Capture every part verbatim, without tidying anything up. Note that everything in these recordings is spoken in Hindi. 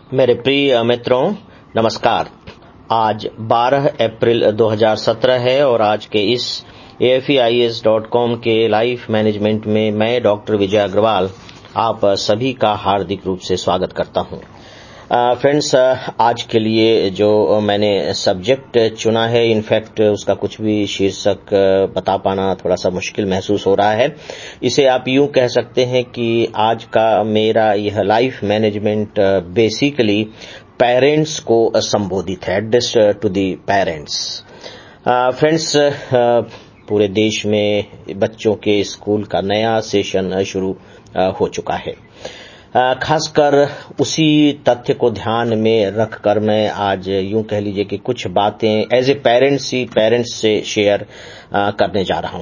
मेरे प्रिय मित्रों, नमस्कार। आज बारह अप्रैल दो हज़ार सत्रह है और आज के इस A F E I S dot com के लाइफ मैनेजमेंट में मैं डॉक्टर विजय अग्रवाल आप सभी का हार्दिक रूप से स्वागत करता हूं। फ्रेंड्स, आज के लिए जो मैंने सब्जेक्ट चुना है, इनफैक्ट उसका कुछ भी शीर्षक बता पाना थोड़ा सा मुश्किल महसूस हो रहा है। इसे आप यूं कह सकते हैं कि आज का मेरा यह लाइफ मैनेजमेंट बेसिकली पेरेंट्स को संबोधित है, address to the parents. Friends, पूरे देश में बच्चों के स्कूल का नया सेशन शुरू हो चुका है। खासकर उसी तथ्य को ध्यान में रखकर मैं आज यूं कह लीजिए कि कुछ बातें एज ए पेरेंट्स ही पेरेंट्स से शेयर करने जा रहा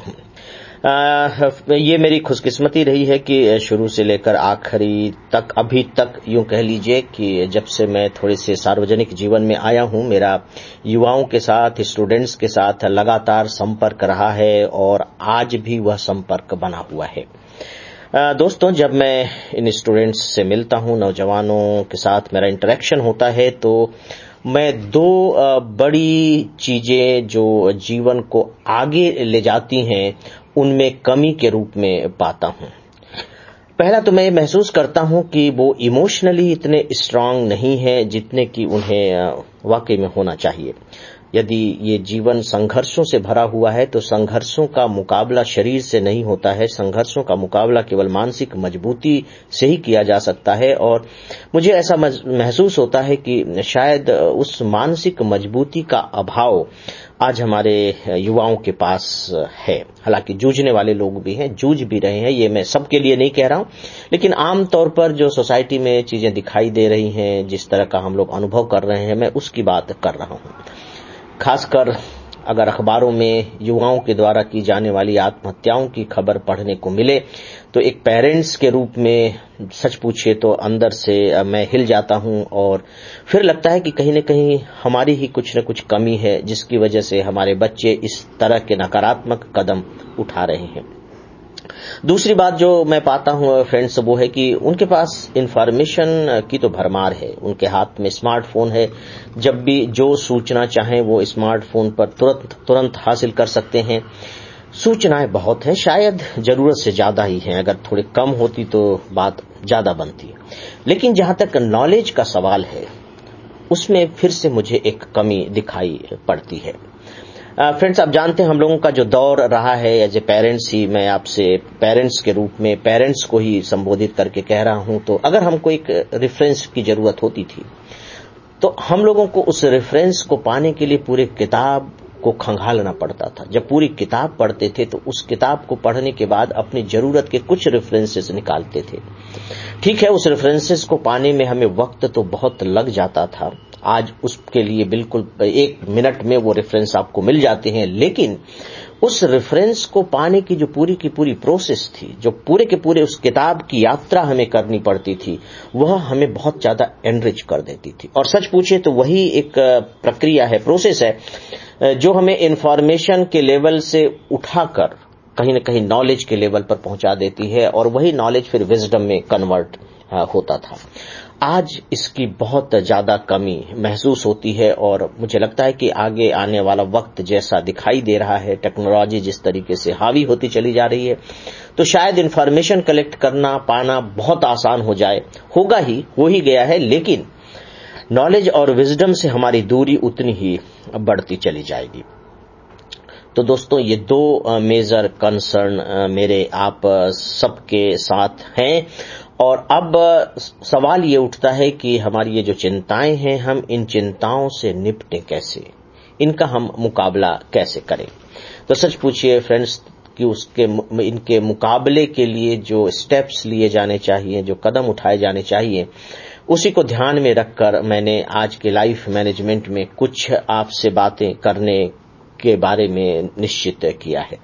हूं। ये मेरी खुशकिस्मती रही है कि शुरू से लेकर आखिरी तक, अभी तक यूं कह लीजिए कि जब से मैं थोड़े से सार्वजनिक जीवन में आया हूं, मेरा युवाओं के साथ, स्टूडेंट्स के साथ लगातार संपर्क रहा है और आज भी वह संपर्क बना हुआ है। दोस्तों, जब मैं इन स्टूडेंट्स से मिलता हूं, नौजवानों के साथ मेरा इंटरेक्शन होता है, तो मैं दो बड़ी चीजें जो जीवन को आगे ले जाती हैं उनमें कमी के रूप में पाता हूं। पहला तो मैं महसूस करता हूं कि वो इमोशनली इतने स्ट्रांग नहीं है जितने कि उन्हें वाकई में होना चाहिए। यदि ये जीवन संघर्षों से भरा हुआ है तो संघर्षों का मुकाबला शरीर से नहीं होता है, संघर्षों का मुकाबला केवल मानसिक मजबूती से ही किया जा सकता है। और मुझे ऐसा महसूस होता है कि शायद उस मानसिक मजबूती का अभाव आज हमारे युवाओं के पास है। हालांकि जूझने वाले लोग भी हैं, जूझ भी रहे हैं, ये मैं सबके लिए नहीं कह रहा हूं, लेकिन आम तौर पर जो सोसाइटी में चीजें दिखाई दे रही हैं, जिस तरह का हम लोग अनुभव कर रहे हैं, मैं उसकी बात कर रहा हूं। खासकर अगर अखबारों में युवाओं के द्वारा की जाने वाली आत्महत्याओं की खबर पढ़ने को मिले तो एक पेरेंट्स के रूप में सच पूछिए तो अंदर से मैं हिल जाता हूं और फिर लगता है कि कहीं न कहीं हमारी ही कुछ न कुछ कमी है जिसकी वजह से हमारे बच्चे इस तरह के नकारात्मक कदम उठा रहे हैं। दूसरी बात जो मैं पाता हूं फ्रेंड्स, वो है कि उनके पास इंफॉर्मेशन की तो भरमार है। उनके हाथ में स्मार्टफोन है, जब भी जो सूचना चाहें वो स्मार्टफोन पर तुरंत तुरंत हासिल कर सकते हैं। सूचनाएं बहुत हैं, शायद जरूरत से ज्यादा ही हैं। अगर थोड़ी कम होती तो बात ज्यादा बनती, लेकिन जहां तक नॉलेज का सवाल है उसमें फिर से मुझे एक कमी दिखाई पड़ती है। फ्रेंड्स, आप जानते हैं हम लोगों का जो दौर रहा है, एज ए पेरेंट्स ही मैं आपसे पेरेंट्स के रूप में पेरेंट्स को ही संबोधित करके कह रहा हूं, तो अगर हमको एक रेफरेंस की जरूरत होती थी तो हम लोगों को उस रेफरेंस को पाने के लिए पूरे किताब को खंगालना पड़ता था। जब पूरी किताब पढ़ते थे तो उस किताब को पढ़ने के बाद अपनी जरूरत के कुछ रेफरेंसेस निकालते थे। ठीक है, उस रेफरेंसेस को पाने में हमें वक्त तो बहुत लग जाता था। आज उसके लिए बिल्कुल एक मिनट में वो रेफरेंस आपको मिल जाते हैं, लेकिन उस रेफरेंस को पाने की जो पूरी की पूरी प्रोसेस थी, जो पूरे के पूरे उस किताब की यात्रा हमें करनी पड़ती थी, वह हमें बहुत ज्यादा एनरिच कर देती थी। और सच पूछे तो वही एक प्रक्रिया है, प्रोसेस है, जो हमें इंफॉर्मेशन के लेवल से उठाकर कहीं न कहीं नॉलेज के लेवल पर पहुंचा देती है और वही नॉलेज फिर विजडम में कन्वर्ट होता था। आज इसकी बहुत ज्यादा कमी महसूस होती है और मुझे लगता है कि आगे आने वाला वक्त जैसा दिखाई दे रहा है, टेक्नोलॉजी जिस तरीके से हावी होती चली जा रही है, तो शायद इंफॉर्मेशन कलेक्ट करना पाना बहुत आसान हो जाए। होगा ही, हो ही गया है, लेकिन नॉलेज और विजडम से हमारी दूरी उतनी ही बढ़ती चली जाएगी। तो दोस्तों, ये दो मेजर कंसर्न मेरे आप सबके साथ हैं और अब सवाल ये उठता है कि हमारी ये जो चिंताएं हैं, हम इन चिंताओं से निपटें कैसे, इनका हम मुकाबला कैसे करें। तो सच पूछिए फ्रेंड्स कि उसके इनके मुकाबले के लिए जो स्टेप्स लिए जाने चाहिए, जो कदम उठाए जाने चाहिए, उसी को ध्यान में रखकर मैंने आज के लाइफ मैनेजमेंट में कुछ आपसे बातें करने के बारे में निश्चित किया है।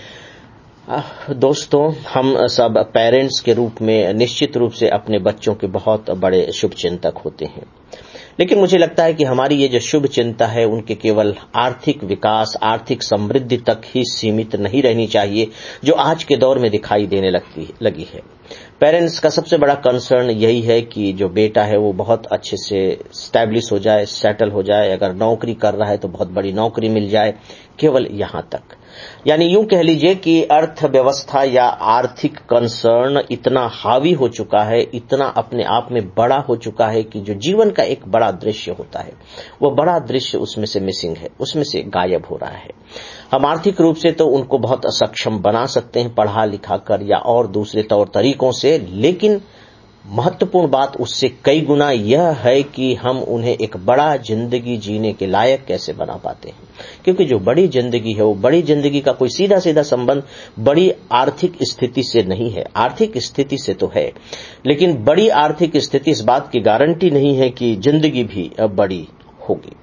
दोस्तों, हम सब पेरेंट्स के रूप में निश्चित रूप से अपने बच्चों के बहुत बड़े शुभचिंतक होते हैं, लेकिन मुझे लगता है कि हमारी ये जो शुभ चिंता है उनके केवल आर्थिक विकास, आर्थिक समृद्धि तक ही सीमित नहीं रहनी चाहिए, जो आज के दौर में दिखाई देने लगती लगी है। पेरेंट्स का सबसे बड़ा कंसर्न यही है कि जो बेटा है वो बहुत अच्छे से स्टैब्लिश हो जाए, सेटल हो जाए, अगर नौकरी कर रहा है तो बहुत बड़ी नौकरी मिल जाए, केवल यहां तक। यानी यूं कह लीजिए कि अर्थव्यवस्था या आर्थिक कंसर्न इतना हावी हो चुका है, इतना अपने आप में बड़ा हो चुका है कि जो जीवन का एक बड़ा दृश्य होता है वो बड़ा दृश्य उसमें से मिसिंग है, उसमें से गायब हो रहा है। हम आर्थिक रूप से तो उनको बहुत असक्षम बना सकते हैं पढ़ा लिखा कर या और दूसरे तौर तरीकों से, लेकिन महत्वपूर्ण बात उससे कई गुना यह है कि हम उन्हें एक बड़ा जिंदगी जीने के लायक कैसे बना पाते हैं। क्योंकि जो बड़ी जिंदगी है वो बड़ी जिंदगी का कोई सीधा सीधा संबंध बड़ी आर्थिक स्थिति से नहीं है, आर्थिक स्थिति से तो है, लेकिन बड़ी आर्थिक स्थिति इस बात की गारंटी नहीं है कि जिंदगी भी बड़ी होगी।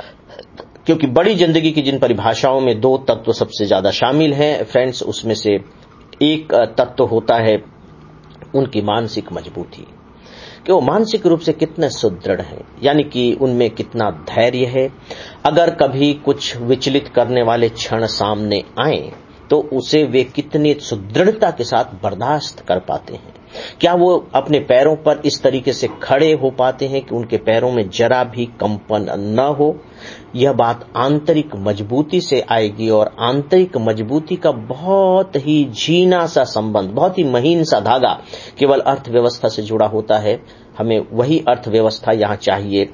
क्योंकि बड़ी जिंदगी की जिन परिभाषाओं में दो तत्व सबसे ज्यादा शामिल हैं फ्रेंड्स, उसमें से एक तत्व होता है उनकी मानसिक मजबूती, कि वो मानसिक रूप से कितने सुदृढ़ हैं, यानी कि उनमें कितना धैर्य है। अगर कभी कुछ विचलित करने वाले क्षण सामने आए तो उसे वे कितनी सुदृढ़ता के साथ बर्दाश्त कर पाते हैं। क्या वो अपने पैरों पर इस तरीके से खड़े हो पाते हैं कि उनके पैरों में जरा भी कंपन न हो। यह बात आंतरिक मजबूती से आएगी, और आंतरिक मजबूती का बहुत ही झीना सा संबंध, बहुत ही महीन सा धागा केवल अर्थव्यवस्था से जुड़ा होता है। हमें वही अर्थव्यवस्था यहां चाहिए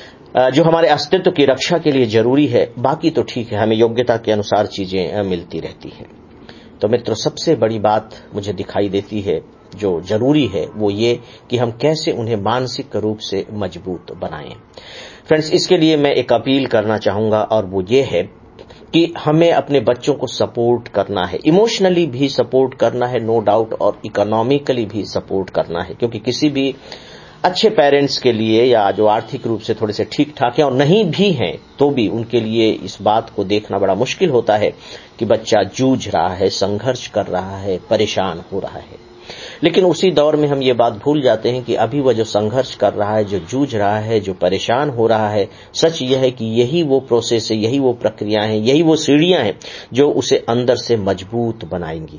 जो हमारे अस्तित्व की रक्षा के लिए जरूरी है। बाकी तो ठीक है, हमें योग्यता के अनुसार चीजें मिलती रहती हैं। तो मित्रों, सबसे बड़ी बात मुझे दिखाई देती है जो जरूरी है वो ये कि हम कैसे उन्हें मानसिक रूप से मजबूत बनाएं। फ्रेंड्स, इसके लिए मैं एक अपील करना चाहूंगा, और वो ये है कि हमें अपने बच्चों को सपोर्ट करना है, इमोशनली भी सपोर्ट करना है नो डाउट, और इकोनॉमिकली भी सपोर्ट करना है। क्योंकि किसी भी अच्छे पेरेंट्स के लिए या जो आर्थिक रूप से थोड़े से ठीक ठाक हैं और नहीं भी हैं तो भी उनके लिए इस बात को देखना बड़ा मुश्किल होता है कि बच्चा जूझ रहा है, संघर्ष कर रहा है, परेशान हो रहा है। लेकिन उसी दौर में हम ये बात भूल जाते हैं कि अभी वह जो संघर्ष कर रहा है, जो जूझ रहा है, जो परेशान हो रहा है, सच यह है कि यही वो प्रोसेस है, यही वो प्रक्रियाएं हैं, यही वो सीढ़ियां हैं जो उसे अंदर से मजबूत बनाएंगी।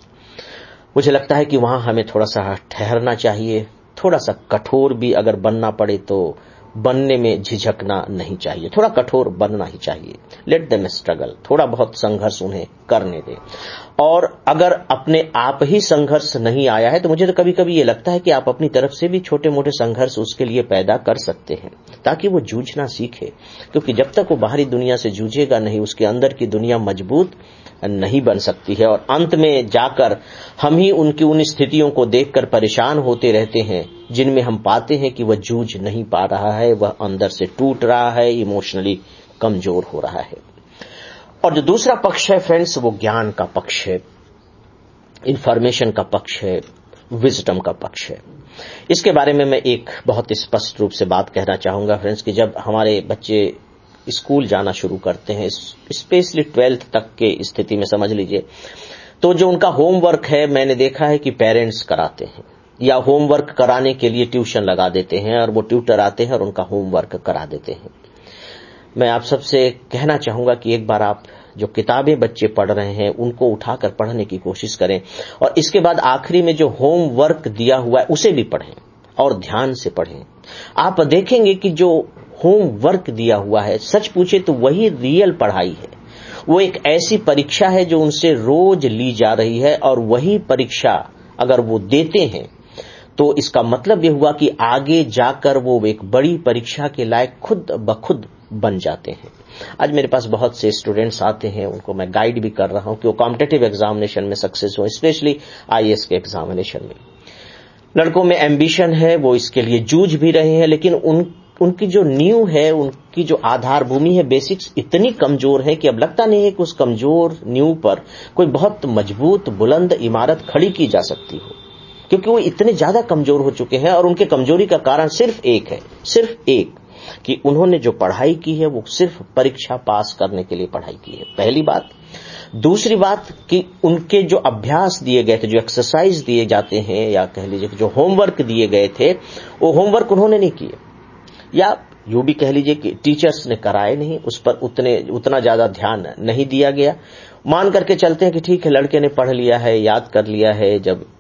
मुझे लगता है कि वहां हमें थोड़ा सा ठहरना चाहिए, थोड़ा सा कठोर भी अगर बनना पड़े तो बनने में झिझकना नहीं चाहिए, थोड़ा कठोर बनना ही चाहिए। लेट देम स्ट्रगल, थोड़ा बहुत संघर्ष उन्हें करने दें। और अगर अपने आप ही संघर्ष नहीं आया है तो मुझे तो कभी कभी ये लगता है कि आप अपनी तरफ से भी छोटे मोटे संघर्ष उसके लिए पैदा कर सकते हैं, ताकि वो जूझना सीखे। क्योंकि जब तक वो बाहरी दुनिया से जूझेगा नहीं, उसके अंदर की दुनिया मजबूत नहीं बन सकती है। और अंत में जाकर हम ही उनकी उन स्थितियों को देखकर परेशान होते रहते हैं जिनमें हम पाते हैं कि वह जूझ नहीं पा रहा है, वह अंदर से टूट रहा है, इमोशनली कमजोर हो रहा है। और जो दूसरा पक्ष है फ्रेंड्स, वो ज्ञान का पक्ष है, इंफॉर्मेशन का पक्ष है, विजडम का पक्ष है। इसके बारे में मैं एक बहुत स्पष्ट रूप से बात कहना चाहूंगा फ्रेंड्स, कि जब हमारे बच्चे स्कूल जाना शुरू करते हैं, स्पेशली ट्वेल्थ तक के स्थिति में समझ लीजिए, तो जो उनका होमवर्क है मैंने देखा है कि पेरेंट्स कराते हैं, या होमवर्क कराने के लिए ट्यूशन लगा देते हैं और वो ट्यूटर आते हैं और उनका होमवर्क करा देते हैं। मैं आप सबसे कहना चाहूंगा कि एक बार आप जो किताबें बच्चे पढ़ रहे हैं उनको उठाकर पढ़ने की कोशिश करें, और इसके बाद आखिरी में जो होमवर्क दिया हुआ है उसे भी पढ़ें और ध्यान से पढ़ें। आप देखेंगे कि जो होमवर्क दिया हुआ है, सच पूछे तो वही रियल पढ़ाई है। वो एक ऐसी परीक्षा है जो उनसे रोज ली जा रही है, और वही परीक्षा अगर वो देते हैं तो इसका मतलब ये हुआ कि आगे जाकर वो एक बड़ी परीक्षा के लायक खुद ब खुद बन जाते हैं। आज मेरे पास बहुत से स्टूडेंट्स आते हैं, उनको मैं गाइड भी कर रहा हूं कि वो कॉम्पिटिटिव एग्जामिनेशन में सक्सेस हो, स्पेशली आईएएस के एग्जामिनेशन में। लड़कों में एम्बिशन है, वो इसके लिए जूझ भी रहे हैं, लेकिन उन उनकी जो नींव है, उनकी जो आधार भूमि है, बेसिक्स इतनी कमजोर है कि अब लगता नहीं है कि उस कमजोर नींव पर कोई बहुत मजबूत बुलंद इमारत खड़ी की जा सकती हो, क्योंकि वो इतने ज्यादा कमजोर हो चुके हैं। और उनके कमजोरी का कारण सिर्फ एक है, सिर्फ एक, कि उन्होंने जो पढ़ाई की है वो सिर्फ परीक्षा पास करने के लिए पढ़ाई की है, पहली बात। दूसरी बात कि उनके जो अभ्यास दिए गए थे, जो एक्सरसाइज दिए जाते हैं, या कह लीजिए जो होमवर्क दिए गए थे, वो होमवर्क उन्होंने नहीं किए, या यूं भी कह लीजिए कि टीचर्स ने कराए नहीं, उस पर उतने उतना ज्यादा ध्यान नहीं दिया गया। मान करके चलते हैं कि ठीक है, लड़के ने पढ़ लिया है, याद कर लिया है, जब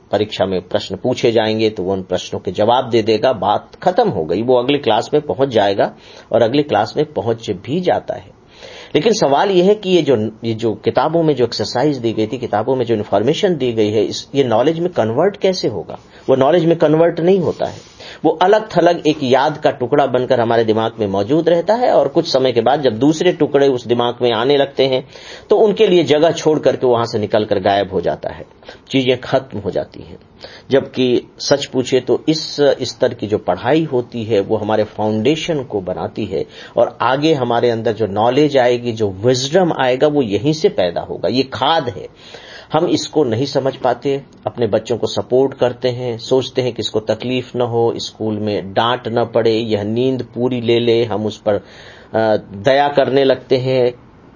परीक्षा में प्रश्न पूछे जाएंगे तो वो उन प्रश्नों के जवाब दे देगा, बात खत्म हो गई, वो अगली क्लास में पहुंच जाएगा और अगली क्लास में पहुंच भी जाता है। लेकिन सवाल यह है कि ये जो ये जो किताबों में जो एक्सरसाइज दी गई थी, किताबों में जो इन्फॉर्मेशन दी गई है, इस ये नॉलेज में कन्वर्ट कैसे होगा? वो नॉलेज में कन्वर्ट नहीं होता है, वो अलग थलग एक याद का टुकड़ा बनकर हमारे दिमाग में मौजूद रहता है और कुछ समय के बाद जब दूसरे टुकड़े उस दिमाग में आने लगते हैं तो उनके लिए जगह छोड़ करके वहां से निकलकर गायब हो जाता है, चीजें खत्म हो जाती हैं। जबकि सच पूछे तो इस स्तर की जो पढ़ाई होती है वो हमारे फाउंडेशन को बनाती है और आगे हमारे अंदर जो नॉलेज आएगी, जो विजडम आएगा, वो यहीं से पैदा होगा। ये खाद है। हम इसको नहीं समझ पाते, अपने बच्चों को सपोर्ट करते हैं, सोचते हैं कि इसको तकलीफ न हो, स्कूल में डांट न पड़े, यह नींद पूरी ले ले, हम उस पर दया करने लगते हैं,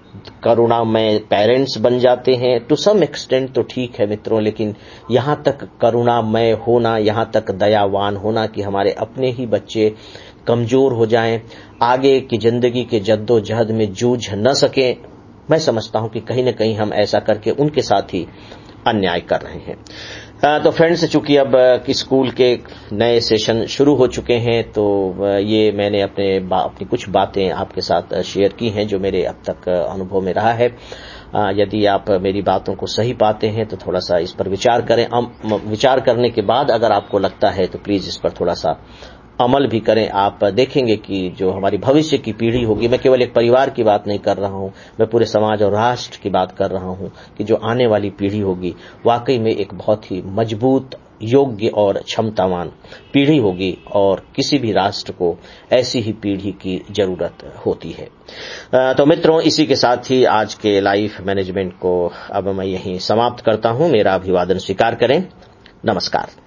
करुणामय पेरेंट्स बन जाते हैं। टू सम एक्सटेंट तो ठीक है मित्रों, लेकिन यहां तक करुणामय होना, यहां तक दयावान होना कि हमारे अपने ही बच्चे कमजोर हो जाएं, आगे की जिंदगी के जद्दोजहद में जूझ न सकें, मैं समझता हूं कि कहीं न कहीं हम ऐसा करके उनके साथ ही अन्याय कर रहे हैं। तो फ्रेंड्स, चूंकि अब स्कूल के नए सेशन शुरू हो चुके हैं तो ये मैंने अपने अपनी कुछ बातें आपके साथ शेयर की हैं जो मेरे अब तक अनुभव में रहा है। यदि आप मेरी बातों को सही पाते हैं तो थोड़ा सा इस पर विचार करें। विचार करने के बाद अगर आपको लगता है तो प्लीज इस पर थोड़ा सा अमल भी करें। आप देखेंगे कि जो हमारी भविष्य की पीढ़ी होगी, मैं केवल एक परिवार की बात नहीं कर रहा हूं, मैं पूरे समाज और राष्ट्र की बात कर रहा हूं कि जो आने वाली पीढ़ी होगी वाकई में एक बहुत ही मजबूत, योग्य और क्षमतावान पीढ़ी होगी और किसी भी राष्ट्र को ऐसी ही पीढ़ी की जरूरत होती है। तो मित्रों, इसी के साथ ही आज के लाइफ मैनेजमेंट को अब मैं यहीं समाप्त करता हूं। मेरा अभिवादन स्वीकार करें। नमस्कार।